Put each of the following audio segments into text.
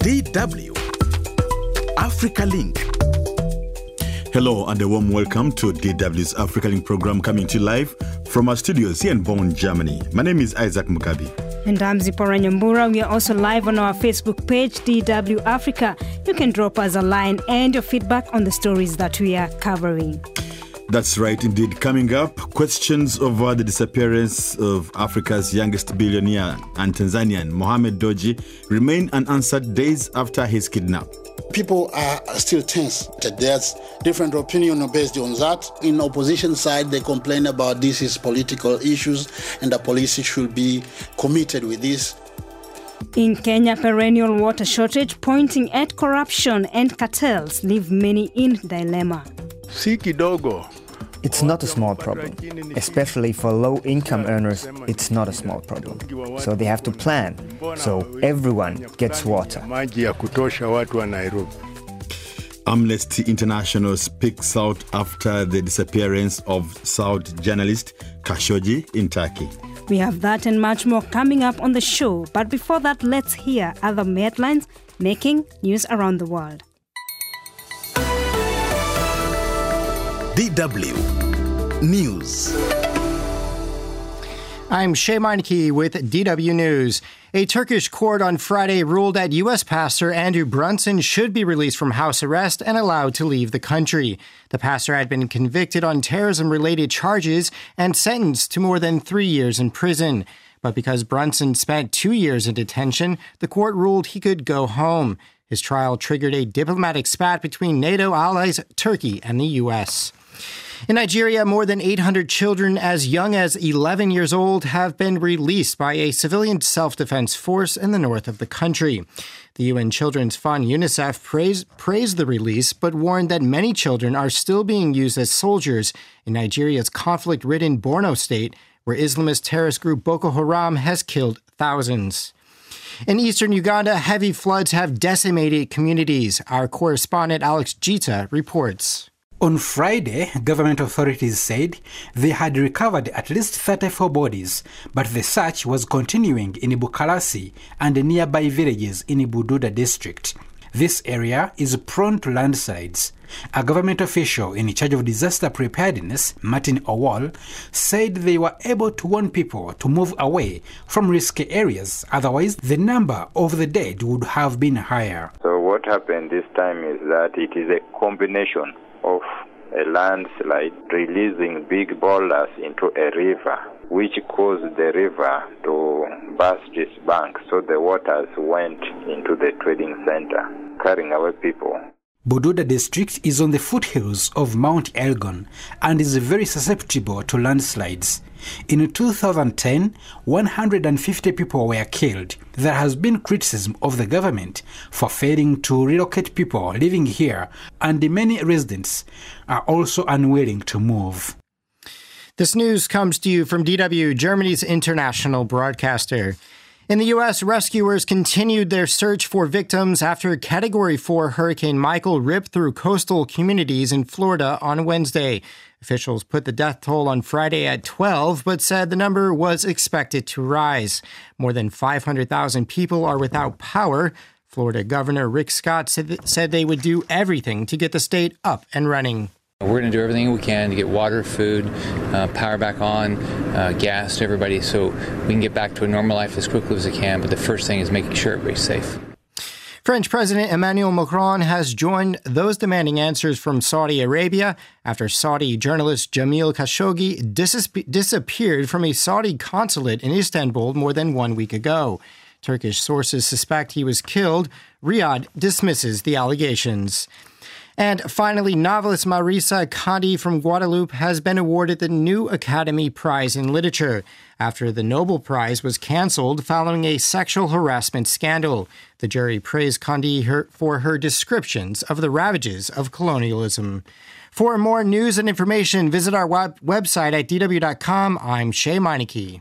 DW Africa Link. Hello and a warm welcome to DW's Africa Link program, coming to you live from our studios here in Bonn, Germany. My name is Isaac Mugabi. And I'm Zipporah Nyambura. We are also live on our Facebook page, DW Africa. You can drop us a line and your feedback on the stories that we are covering. That's right, indeed. Coming up, questions over the disappearance of Africa's youngest billionaire and Tanzanian, Mohamed Dewji, remain unanswered days after his kidnapping. People are still tense. There's different opinion based on that. In opposition side, they complain about this is political issues and the police should be committed with this. In Kenya, perennial water shortage pointing at corruption and cartels leave many in dilemma. Si kidogo. It's not a small problem, especially for low-income earners. It's not a small problem. So they have to plan, so everyone gets water. Amnesty International speaks out after the disappearance of Saud journalist Khashoggi in Turkey. We have that and much more coming up on the show. But before that, let's hear other headlines making news around the world. DW News. I'm Shay Meineke with DW News. A Turkish court on Friday ruled that U.S. pastor Andrew Brunson should be released from house arrest and allowed to leave the country. The pastor had been convicted on terrorism-related charges and sentenced to more than 3 years in prison. But because Brunson spent 2 years in detention, the court ruled he could go home. His trial triggered a diplomatic spat between NATO allies, Turkey, and the U.S. In Nigeria, more than 800 children as young as 11 years old have been released by a civilian self-defense force in the north of the country. The UN Children's Fund, UNICEF, praised the release, but warned that many children are still being used as soldiers in Nigeria's conflict-ridden Borno state, where Islamist terrorist group Boko Haram has killed thousands. In eastern Uganda, heavy floods have decimated communities. Our correspondent Alex Jita reports. On Friday, government authorities said they had recovered at least 34 bodies, but the search was continuing in Bukalasi and nearby villages in Bududa district. This area is prone to landslides. A government official in charge of disaster preparedness, Martin Owol, said they were able to warn people to move away from risky areas. Otherwise, the number of the dead would have been higher. So what happened this time is that it is a combination of a landslide releasing big boulders into a river, which caused the river to burst its bank. So the waters went into the trading center, carrying away people. Bududa district is on the foothills of Mount Elgon and is very susceptible to landslides. In 2010, 150 people were killed. There has been criticism of the government for failing to relocate people living here, and many residents are also unwilling to move. This news comes to you from DW, Germany's international broadcaster. In the U.S., rescuers continued their search for victims after Category 4 Hurricane Michael ripped through coastal communities in Florida on Wednesday. Officials put the death toll on Friday at 12, but said the number was expected to rise. More than 500,000 people are without power. Florida Governor Rick Scott said they would do everything to get the state up and running. We're going to do everything we can to get water, food, power back on, gas to everybody so we can get back to a normal life as quickly as we can. But the first thing is making sure everybody's safe. French President Emmanuel Macron has joined those demanding answers from Saudi Arabia after Saudi journalist Jamil Khashoggi disappeared from a Saudi consulate in Istanbul more than 1 week ago. Turkish sources suspect he was killed. Riyadh dismisses the allegations. And finally, novelist Marisa Kandi from Guadeloupe has been awarded the new Academy Prize in Literature after the Nobel Prize was cancelled following a sexual harassment scandal. The jury praised Kandi for her descriptions of the ravages of colonialism. For more news and information, visit our website at dw.com. I'm Shay Meineke.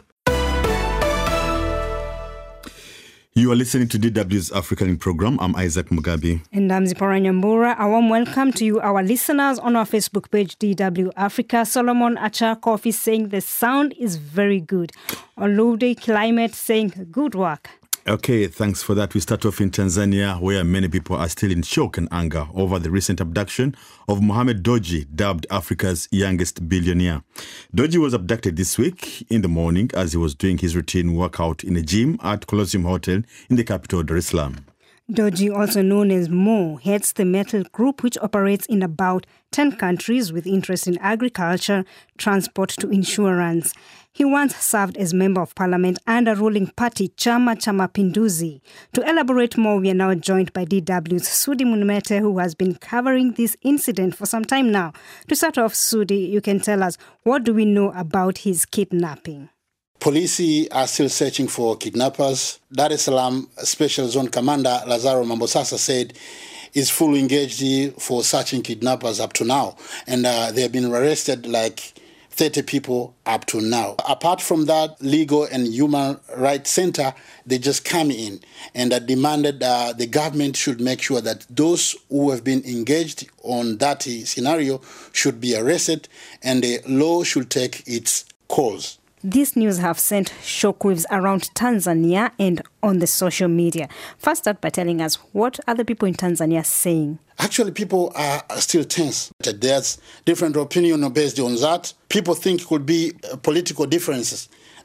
You are listening to DW's African program. I'm Isaac Mugabi. And I'm Zipporah Nyambura. A warm welcome to you, our listeners, on our Facebook page, DW Africa. Solomon Achar Coffee saying the sound is very good. Olude Climate saying good work. Okay, thanks for that. We start off in Tanzania, where many people are still in shock and anger over the recent abduction of Mohamed Dewji, dubbed Africa's youngest billionaire. Dewji was abducted this week in the morning as he was doing his routine workout in a gym at Colosseum Hotel in the capital, Dar es Salaam. Dewji, also known as Mo, heads the Metal Group, which operates in about 10 countries with interest in agriculture, transport to insurance. He once served as Member of Parliament and a ruling party, Chama cha Mapinduzi. To elaborate more, we are now joined by DW's Sudi Munumete, who has been covering this incident for some time now. To start off, Sudi, you can tell us, what do we know about his kidnapping? Police are still searching for kidnappers. Dar es Salaam Special Zone Commander Lazaro Mambosasa said is fully engaged for searching kidnappers up to now. And they have been arrested like 30 people up to now. Apart from that, Legal and Human Rights Center, they just come in and demanded the government should make sure that those who have been engaged on that scenario should be arrested and the law should take its course. This news have sent shockwaves around Tanzania and on the social media. First, start by telling us what other people in Tanzania are saying. Actually, people are still tense. There's different opinion based on that. People think it could be political differences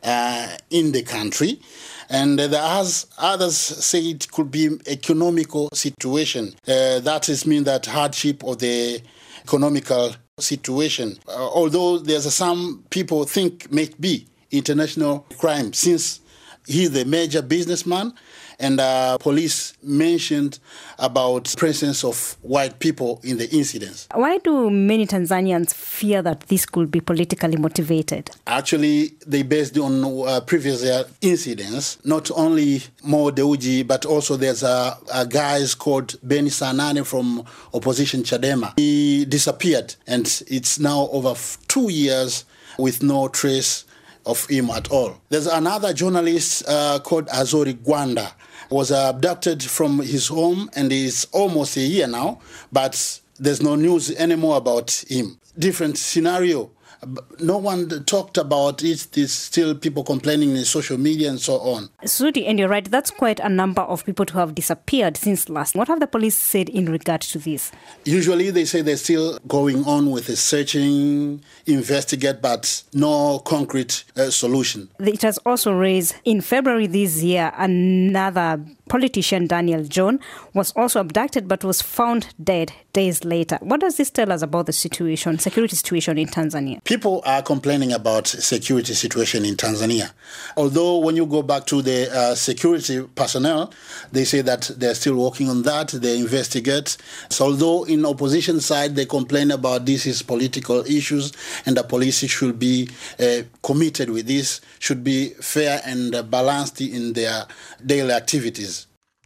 in the country. And others say it could be economical situation. That is mean that hardship of the economical situation. Although there's some people think may be international crime since he's the major businessman, and police mentioned about presence of white people in the incidents. Why do many Tanzanians fear that this could be politically motivated? Actually, they based on previous incidents, not only Mo Dewji, but also there's a guy called Beni Sanane from opposition Chadema. He disappeared, and it's now over 2 years with no trace of him at all. There's another journalist called Azori Gwanda, was abducted from his home, and is almost a year now, but there's no news anymore about him. Different scenario. No one talked about it. There's still people complaining in social media and so on. Sudi, and you're right, that's quite a number of people who have disappeared since last. What have the police said in regard to this? Usually they say they're still going on with the searching, investigate, but no concrete solution. It has also raised, in February this year, another politician, Daniel John, was also abducted but was found dead days later. What does this tell us about the security situation in Tanzania? People are complaining about security situation in Tanzania. Although when you go back to the security personnel, they say that they're still working on that, they investigate. So although in opposition side, they complain about this is political issues and the police should be committed with this, should be fair and balanced in their daily activities.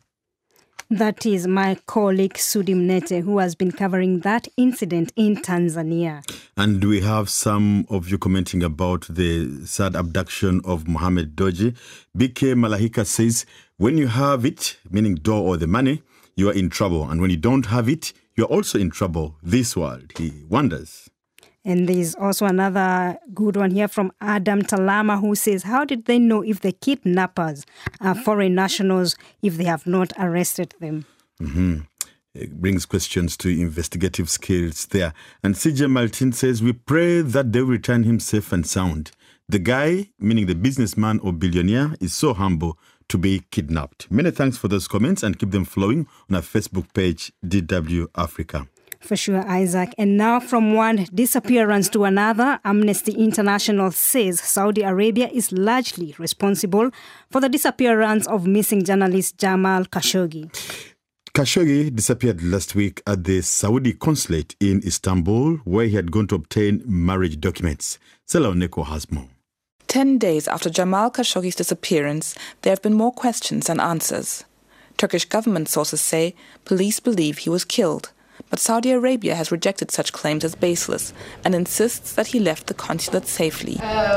That is my colleague Sudi Mnete, who has been covering that incident in Tanzania. And we have some of you commenting about the sad abduction of Mohamed Dewji. BK Malahika says, when you have it, meaning dough or the money, you are in trouble. And when you don't have it, you're also in trouble. This world, he wonders. And there's also another good one here from Adam Talama, who says, how did they know if the kidnappers are foreign nationals if they have not arrested them? Mm-hmm. It brings questions to investigative skills there. And CJ Martin says, we pray that they will return him safe and sound. The guy, meaning the businessman or billionaire, is so humble to be kidnapped. Many thanks for those comments, and keep them flowing on our Facebook page, DW Africa. For sure, Isaac. And now from one disappearance to another, Amnesty International says Saudi Arabia is largely responsible for the disappearance of missing journalist Jamal Khashoggi. Khashoggi disappeared last week at the Saudi consulate in Istanbul, where he had gone to obtain marriage documents. Sela Oneko has more. 10 days after Jamal Khashoggi's disappearance, there have been more questions than answers. Turkish government sources say police believe he was killed, but Saudi Arabia has rejected such claims as baseless and insists that he left the consulate safely.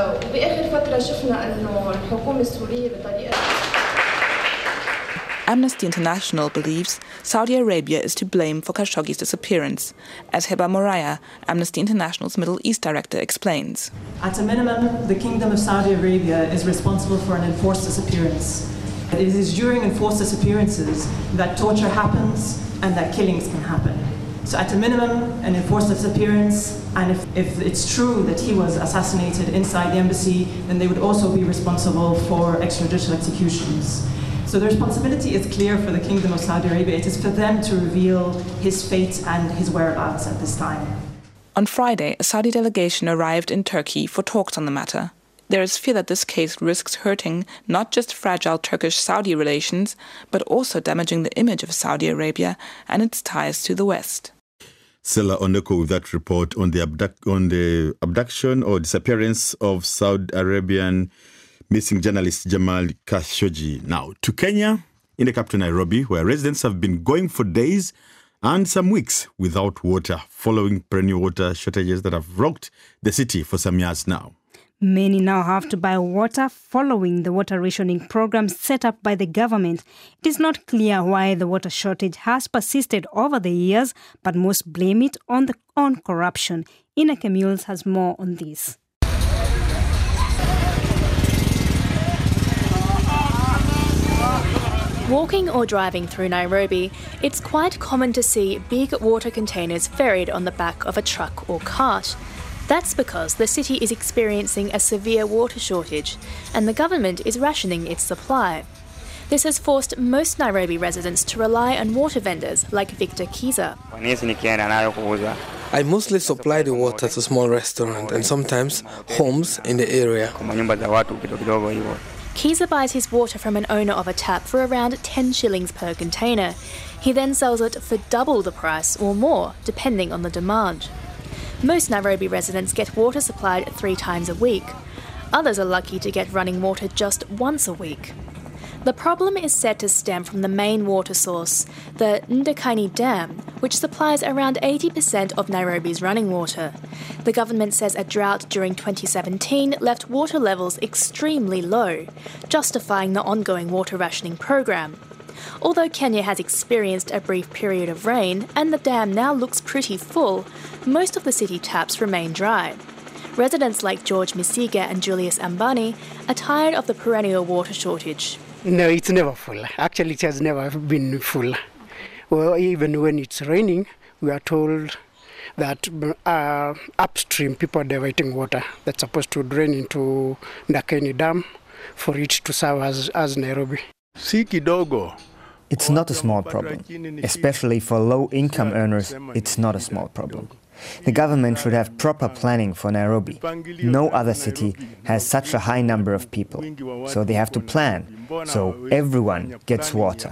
Amnesty International believes Saudi Arabia is to blame for Khashoggi's disappearance, as Heba Moraya, Amnesty International's Middle East director, explains. At a minimum, the Kingdom of Saudi Arabia is responsible for an enforced disappearance. It is during enforced disappearances that torture happens and that killings can happen. So at a minimum, an enforced disappearance, and if it's true that he was assassinated inside the embassy, then they would also be responsible for extrajudicial executions. So the responsibility is clear for the Kingdom of Saudi Arabia. It is for them to reveal his fate and his whereabouts at this time. On Friday, a Saudi delegation arrived in Turkey for talks on the matter. There is fear that this case risks hurting not just fragile Turkish-Saudi relations, but also damaging the image of Saudi Arabia and its ties to the West. Sela Ondeko with that report on the abduction or disappearance of Saudi Arabian missing journalist Jamal Khashoggi. Now to Kenya, in the capital Nairobi, where residents have been going for days and some weeks without water, following perennial water shortages that have rocked the city for some years now. Many now have to buy water following the water rationing program set up by the government. It is not clear why the water shortage has persisted over the years, but most blame it on corruption. Ineke Mules has more on this. Walking or driving through Nairobi, it's quite common to see big water containers ferried on the back of a truck or cart. That's because the city is experiencing a severe water shortage and the government is rationing its supply. This has forced most Nairobi residents to rely on water vendors like Victor Kiza. I mostly supply the water to small restaurants and sometimes homes in the area. Kiza buys his water from an owner of a tap for around 10 shillings per container. He then sells it for double the price or more, depending on the demand. Most Nairobi residents get water supplied 3 times a week. Others are lucky to get running water just once a week. The problem is said to stem from the main water source, the Ndakaini Dam, which supplies around 80% of Nairobi's running water. The government says a drought during 2017 left water levels extremely low, justifying the ongoing water rationing program. Although Kenya has experienced a brief period of rain and the dam now looks pretty full, most of the city taps remain dry. Residents like George Misiga and Julius Ambani are tired of the perennial water shortage. No, it's never full. Actually, it has never been full. Well, even when it's raining, we are told that upstream people are diverting water that's supposed to drain into Ndakaini Dam for it to serve as Nairobi. It's not a small problem. Especially for low-income earners, it's not a small problem. The government should have proper planning for Nairobi. No other city has such a high number of people, so they have to plan, so everyone gets water.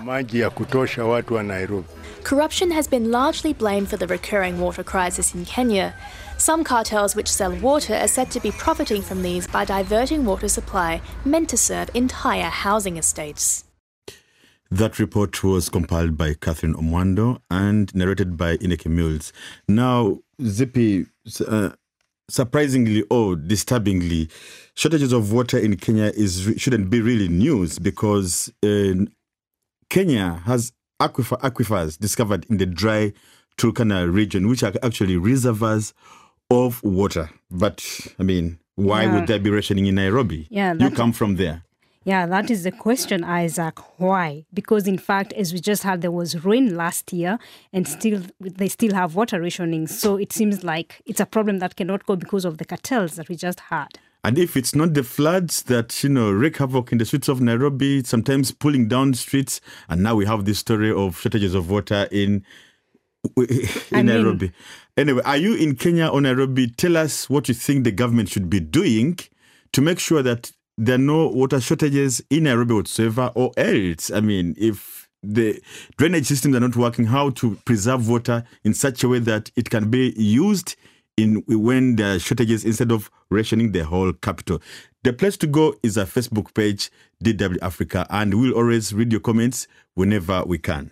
Corruption has been largely blamed for the recurring water crisis in Kenya. Some cartels which sell water are said to be profiting from these by diverting water supply meant to serve entire housing estates. That report was compiled by Catherine Omwando and narrated by Ineke Mules. Now, Zippy, surprisingly or disturbingly, shortages of water in Kenya shouldn't be really news because Kenya has aquifers discovered in the dry Turkana region, which are actually reservoirs of water. But, I mean, why would there be rationing in Nairobi? You come from there. Yeah, that is the question, Isaac. Why? Because in fact, as we just heard, there was rain last year and they still have water rationing. So it seems like it's a problem that cannot go because of the cartels that we just had. And if it's not the floods that, wreak havoc in the streets of Nairobi, sometimes pulling down streets, and now we have this story of shortages of water in Nairobi. Anyway, are you in Kenya or Nairobi? Tell us what you think the government should be doing to make sure that there are no water shortages in Nairobi whatsoever, or else, I mean, if the drainage systems are not working, how to preserve water in such a way that it can be used when there are shortages instead of rationing the whole capital. The place to go is our Facebook page, DW Africa, and we'll always read your comments whenever we can.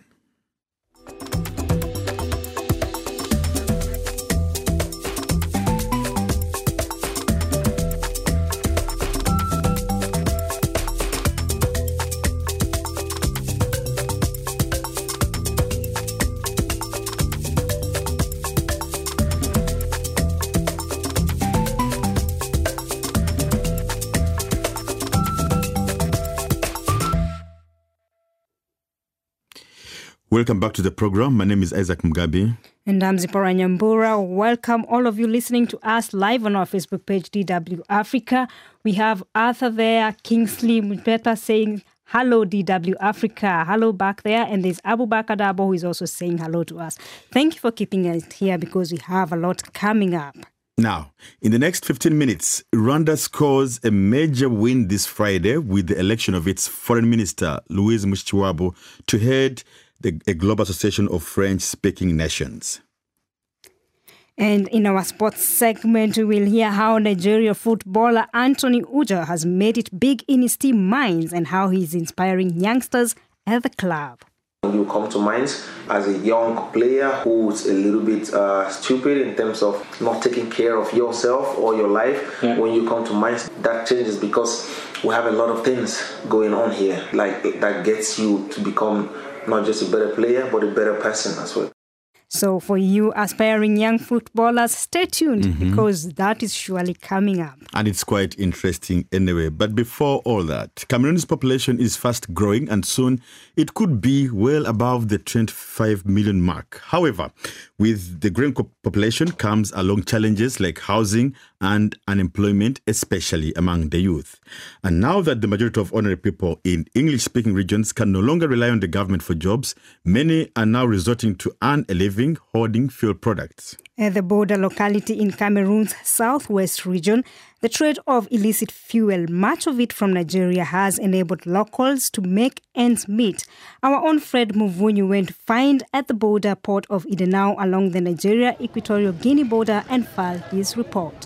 Welcome back to the program. My name is Isaac Mugabi. And I'm Zipporah Nyambura. Welcome all of you listening to us live on our Facebook page, DW Africa. We have Arthur there, Kingsley Mupeta saying, hello, DW Africa. Hello back there. And there's Abu Bakar Dabo who is also saying hello to us. Thank you for keeping us here because we have a lot coming up. Now, in the next 15 minutes, Rwanda scores a major win this Friday with the election of its foreign minister, Louise Mushikiwabo, to head a global association of French-speaking nations. And in our sports segment, we will hear how Nigeria footballer Anthony Uja has made it big in his team Mainz and how he's inspiring youngsters at the club. You come to Mainz as a young player who's a little bit stupid in terms of not taking care of yourself or your life. Yeah. When you come to Mainz, that changes because we have a lot of things going on here, like that gets you to become not just a better player, but a better person as well. So for you aspiring young footballers, stay tuned because that is surely coming up. And it's quite interesting anyway. But before all that, Cameroon's population is fast growing and soon it could be well above the 25 million mark. However, with the growing population comes along challenges like housing and unemployment, especially among the youth. And now that the majority of ordinary people in English-speaking regions can no longer rely on the government for jobs, many are now resorting to earn a living hoarding fuel products. At the border locality in Cameroon's southwest region, the trade of illicit fuel, much of it from Nigeria, has enabled locals to make ends meet. Our own Fred Muvunyu went to find at the border port of Idenau along the Nigeria-Equatorial Guinea border and filed his report.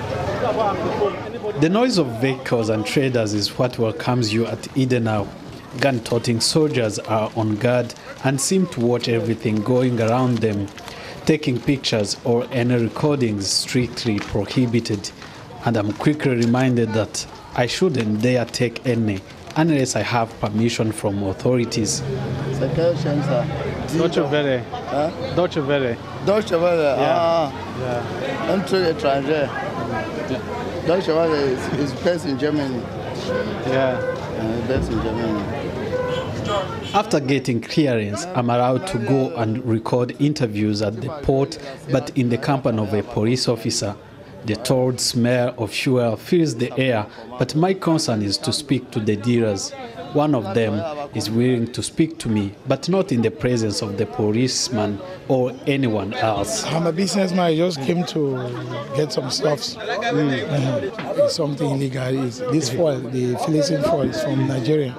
The noise of vehicles and traders is what welcomes you at Idenau. Gun-toting soldiers are on guard and seem to watch everything going around them. Taking pictures or any recordings strictly prohibited. And I'm quickly reminded that I shouldn't dare take any unless I have permission from authorities. Deutsche Welle. Huh? Deutsche Welle. Deutsche Welle. Yeah. Un truc étranger. Deutsche Welle is based in Germany. Yeah. Based in Germany. After getting clearance, I'm allowed to go and record interviews at the port, but in the company of a police officer. The torrid smell of fuel fills the air, but my concern is to speak to the dealers. One of them is willing to speak to me, but not in the presence of the policeman or anyone else. I'm a businessman. I just came to get some stuff. Something illegal. This foil, the Philippine foil, is from Nigeria.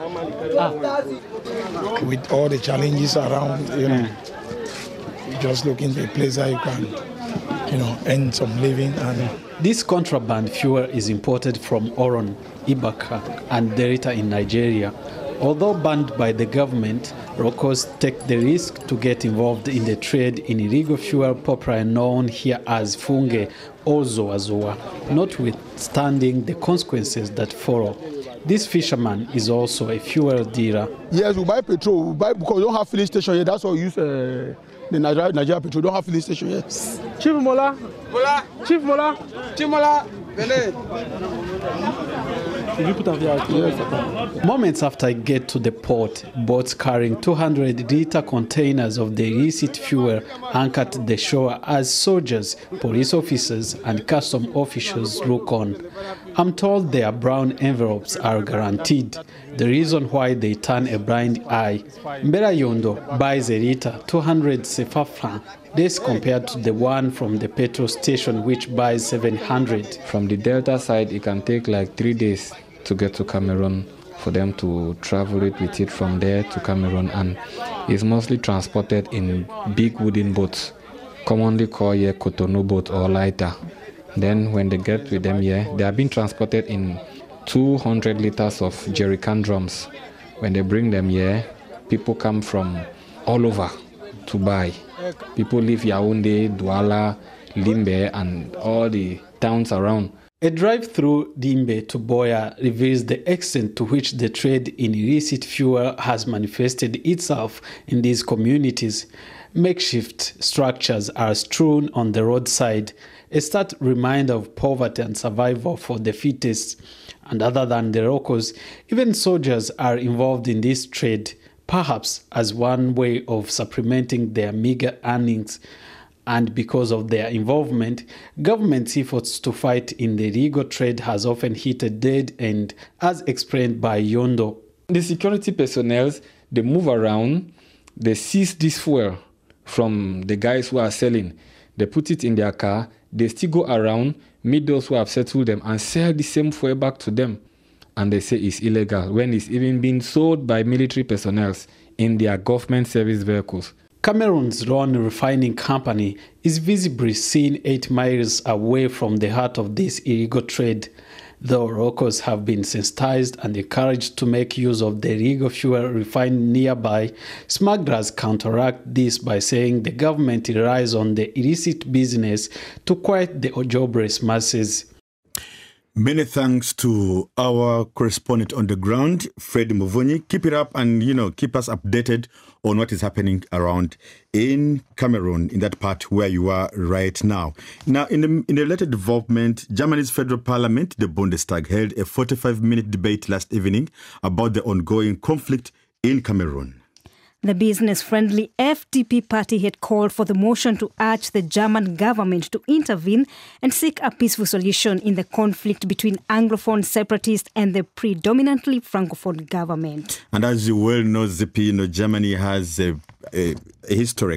With all the challenges around, just looking for a place that you can, earn some living. And this contraband fuel is imported from Oron, Ibaka, and Delta in Nigeria. Although banned by the government, locals take the risk to get involved in the trade in illegal fuel popularly known here as funge or zoazoa, notwithstanding the consequences that follow. This fisherman is also a fuel dealer. Yes, we buy petrol. We buy because we don't have filling station here. That's why we use the Nigeria petrol. We don't have filling station here. Chief Mola, Chief Mola, Chief Mola, Moments after I get to the port, boats carrying 200-liter containers of the illicit fuel anchor at the shore as soldiers, police officers, and custom officials look on. I'm told their brown envelopes are guaranteed, the reason why they turn a blind eye. Mbera Yondo buys a liter 200 CFA francs. This compared to the one from the petrol station which buys 700. From the Delta side, it can take like 3 days to get to Cameroon for them to travel it with it from there to Cameroon, and it's mostly transported in big wooden boats, commonly called here Cotonou boat or lighter. Then when they get with them here, they are being transported in 200 liters of jerrycan drums. When they bring them here, people come from all over to buy. People live Yaoundé, Douala, Limbe, and all the towns around. A drive through Limbe to Boya reveals the extent to which the trade in illicit fuel has manifested itself in these communities. Makeshift structures are strewn on the roadside, a stark reminder of poverty and survival for the fittest. And other than the locals, even soldiers are involved in this trade. perhaps as one way of supplementing their meager earnings. And because of their involvement, government's efforts to fight in the illegal trade has often hit a dead end, as explained by Yondo. The security personnel, they move around, they seize this fuel from the guys who are selling. They put it in their car, they still go around, meet those who have settled them, and sell the same fuel back to them. And they say it's illegal, when it's even being sold by military personnel in their government service vehicles. Cameroon's Ron refining company is visibly seen 8 miles away from the heart of this illegal trade. Though locals have been sensitized and encouraged to make use of the illegal fuel refined nearby, smugglers counteract this by saying the government relies on the illicit business to quiet the jobless masses. Many thanks to our correspondent on the ground, Fred Muvunyi. Keep it up and, keep us updated on what is happening around in Cameroon, in that part where you are right now. Now, in the related development, Germany's federal parliament, the Bundestag, held a 45-minute debate last evening about the ongoing conflict in Cameroon. The business-friendly FDP party had called for the motion to urge the German government to intervene and seek a peaceful solution in the conflict between Anglophone separatists and the predominantly Francophone government. And as you well know, Zippy, Germany has a history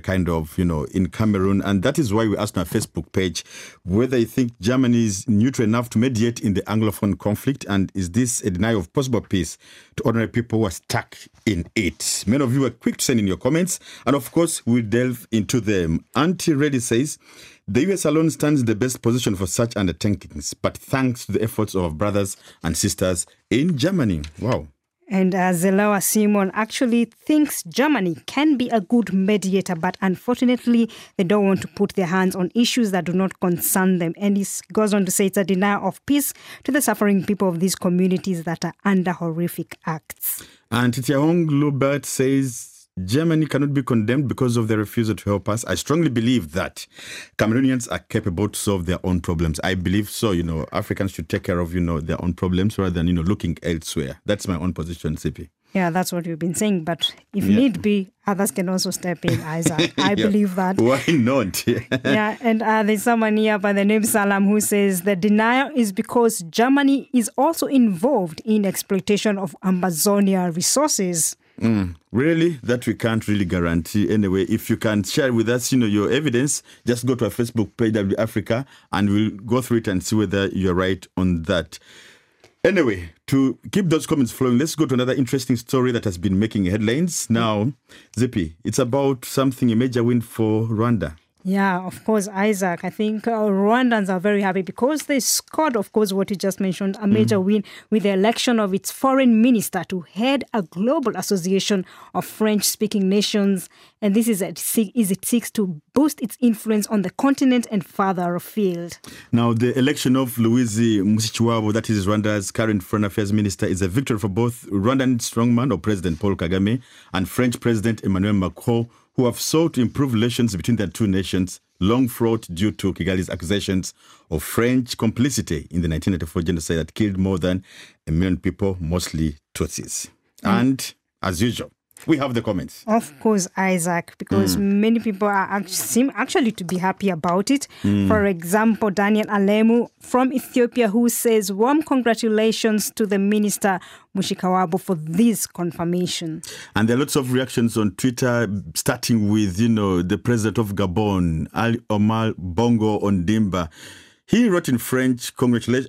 in Cameroon. And that is why we asked on our Facebook page whether you think Germany is neutral enough to mediate in the Anglophone conflict. And is this a denial of possible peace to ordinary people who are stuck in it? Many of you were quick to send in your comments. And of course, we'll delve into them. Auntie Reddy says, the US alone stands in the best position for such undertakings, but thanks to the efforts of our brothers and sisters in Germany. Wow. And Zelawa Simon actually thinks Germany can be a good mediator, but unfortunately, they don't want to put their hands on issues that do not concern them. And he goes on to say it's a denial of peace to the suffering people of these communities that are under horrific acts. And Titiahong Lubert says, Germany cannot be condemned because of their refusal to help us. I strongly believe that Cameroonians are capable to solve their own problems. I believe so. Africans should take care of, their own problems rather than, looking elsewhere. That's my own position, CP. Yeah, that's what you've been saying. But if need be, others can also step in, Isaac. I believe that. Why not? Yeah, and there's someone here by the name Salam who says the denial is because Germany is also involved in exploitation of Amazonia resources. Really? That we can't really guarantee. Anyway, if you can share with us, your evidence, just go to our Facebook page, W Africa, and we'll go through it and see whether you're right on that. Anyway, to keep those comments flowing, let's go to another interesting story that has been making headlines. Now, Zippy, it's about something, a major win for Rwanda. Yeah, of course, Isaac. I think Rwandans are very happy because they scored, of course, what you just mentioned, a major win with the election of its foreign minister to head a global association of French-speaking nations. And this is it seeks to boost its influence on the continent and further afield. Now, the election of Louise Mushikiwabo, that is Rwanda's current foreign affairs minister, is a victory for both Rwandan strongman or President Paul Kagame and French President Emmanuel Macron, who have sought to improve relations between the two nations, long fraught due to Kigali's accusations of French complicity in the 1994 genocide that killed more than 1 million people, mostly Tutsis. And, as usual, we have the comments. Of course, Isaac, because many people seem actually to be happy about it. For example, Daniel Alemu from Ethiopia, who says, warm congratulations to the minister Mushikiwabo for this confirmation. And there are lots of reactions on Twitter, starting with, the president of Gabon, Ali Omar Bongo Ondimba. He wrote in French, congratulations.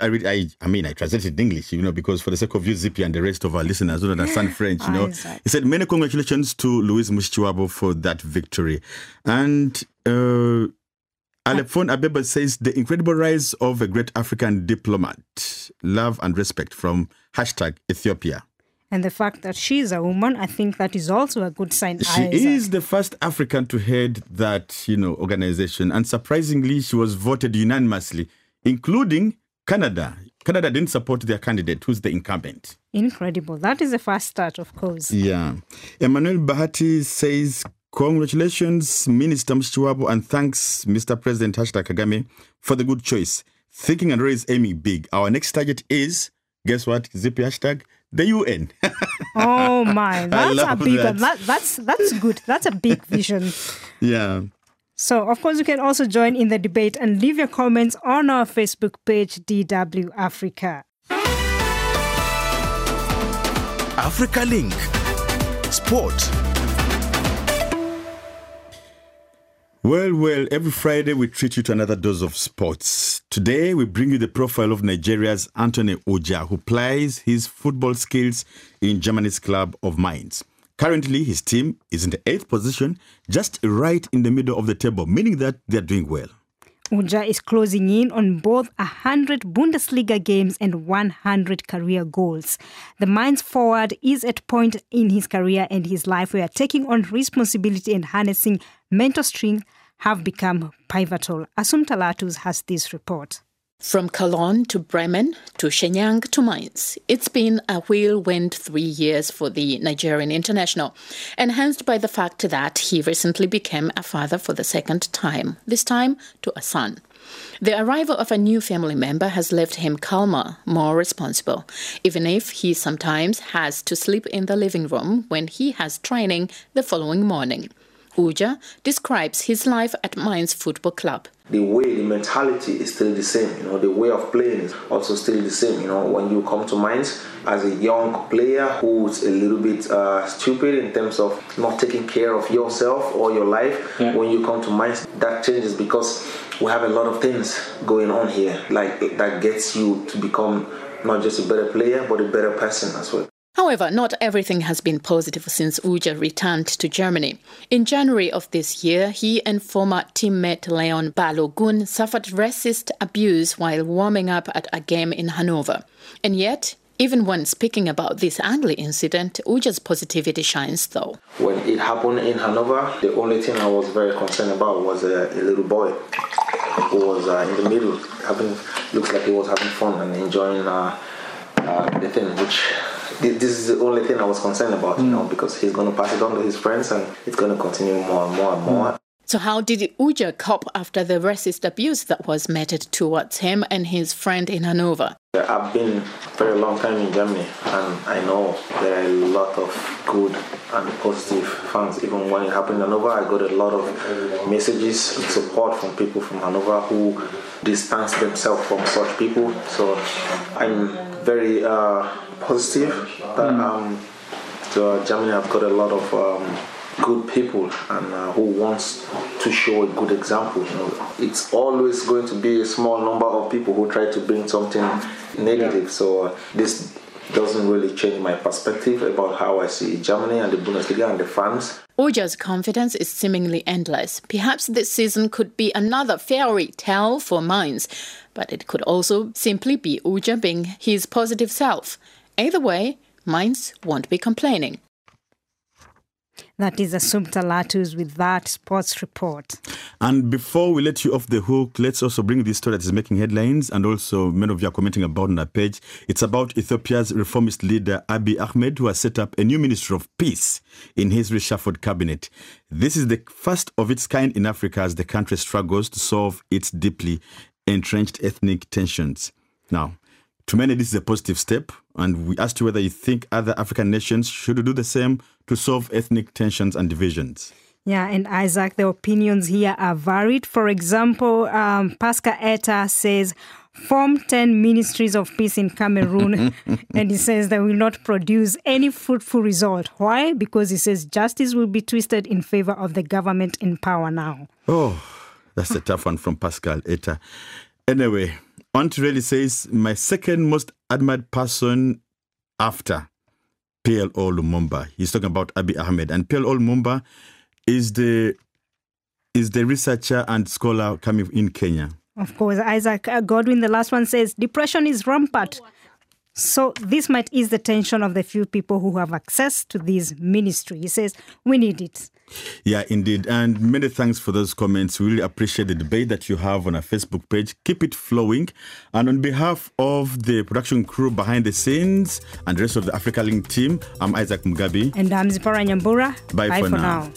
I translated in English, because for the sake of you, Zippy, and the rest of our listeners who don't understand French, He said, many congratulations to Louise Mushikiwabo for that victory. And Alefon Abeba says, the incredible rise of a great African diplomat. Love and respect from #Ethiopia. And the fact that she's a woman, I think that is also a good sign. She is the first African to head that, organization. And surprisingly, she was voted unanimously, including Canada. Canada didn't support their candidate, who's the incumbent. Incredible. That is a fast start, of course. Yeah. Emmanuel Bahati says, congratulations, Minister Mushikiwabo, and thanks, Mr. President #Kagame, for the good choice. Thinking and always aiming big. Our next target is, guess what? Zippy #, the UN. Oh my, that's a big one. That's good. That's a big vision. Yeah. So, of course, you can also join in the debate and leave your comments on our Facebook page, DW Africa. Africa Link. Sport. Well, every Friday we treat you to another dose of sports. Today we bring you the profile of Nigeria's Anthony Uja, who plies his football skills in Germany's club of Mainz. Currently, his team is in the 8th position, just right in the middle of the table, meaning that they're doing well. Uja is closing in on both 100 Bundesliga games and 100 career goals. The Mainz forward is at a point in his career and his life where taking on responsibility and harnessing mental strength have become pivotal. Assumpta Latus has this report. From Cologne to Bremen to Shenyang to Mainz, it's been a whirlwind 3 years for the Nigerian international, enhanced by the fact that he recently became a father for the second time, this time to a son. The arrival of a new family member has left him calmer, more responsible, even if he sometimes has to sleep in the living room when he has training the following morning. Uja describes his life at Mainz Football Club. The mentality is still the same. The way of playing is also still the same. When you come to Mainz as a young player who's a little bit stupid in terms of not taking care of yourself or your life, when you come to Mainz, that changes because we have a lot of things going on here, like that gets you to become not just a better player, but a better person as well. However, not everything has been positive since Uja returned to Germany. In January of this year, he and former teammate Leon Balogun suffered racist abuse while warming up at a game in Hanover. And yet, even when speaking about this ugly incident, Uja's positivity shines though. When it happened in Hanover, the only thing I was very concerned about was a little boy who was in the middle. Looks like he was having fun and enjoying the thing, which... This is the only thing I was concerned about, because he's going to pass it on to his friends and it's going to continue more and more and more. So how did Uja cope after the racist abuse that was meted towards him and his friend in Hanover? I've been a very long time in Germany and I know there are a lot of good and positive fans. Even when it happened in Hanover, I got a lot of messages and support from people from Hanover who distance themselves from such people. So I'm very... positive that Germany have got a lot of good people and who wants to show a good example. It's always going to be a small number of people who try to bring something negative. So this doesn't really change my perspective about how I see Germany and the Bundesliga and the fans. Uja's confidence is seemingly endless. Perhaps this season could be another fairy tale for Mainz, but it could also simply be Uja being his positive self. Either way, Mainz won't be complaining. That is Assumpta Latus with that sports report. And before we let you off the hook, let's also bring this story that is making headlines and also many of you are commenting about on our page. It's about Ethiopia's reformist leader Abiy Ahmed, who has set up a new Ministry of Peace in his reshuffled cabinet. This is the first of its kind in Africa as the country struggles to solve its deeply entrenched ethnic tensions. Now, to many, this is a positive step, and we asked you whether you think other African nations should do the same to solve ethnic tensions and divisions. Yeah, and Isaac, the opinions here are varied. For example, Pascal Eta says, form 10 ministries of peace in Cameroon, and he says they will not produce any fruitful result. Why? Because he says justice will be twisted in favor of the government in power now. Oh, that's a tough one from Pascal Eta. Anyway, Ontrelli says, my second most admired person after PLO Lumumba. He's talking about Abiy Ahmed. And PLO Lumumba is the researcher and scholar coming in Kenya. Of course, Isaac Godwin, the last one, says, depression is rampant. So this might ease the tension of the few people who have access to this ministry. He says, we need it. Yeah, indeed. And many thanks for those comments. We really appreciate the debate that you have on our Facebook page. Keep it flowing. And on behalf of the production crew behind the scenes and the rest of the Africa Link team, I'm Isaac Mugabi. And I'm Zipporah Nyambura. Bye for now.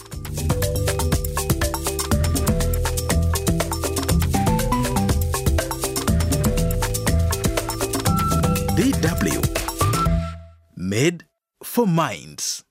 DW, made for Minds.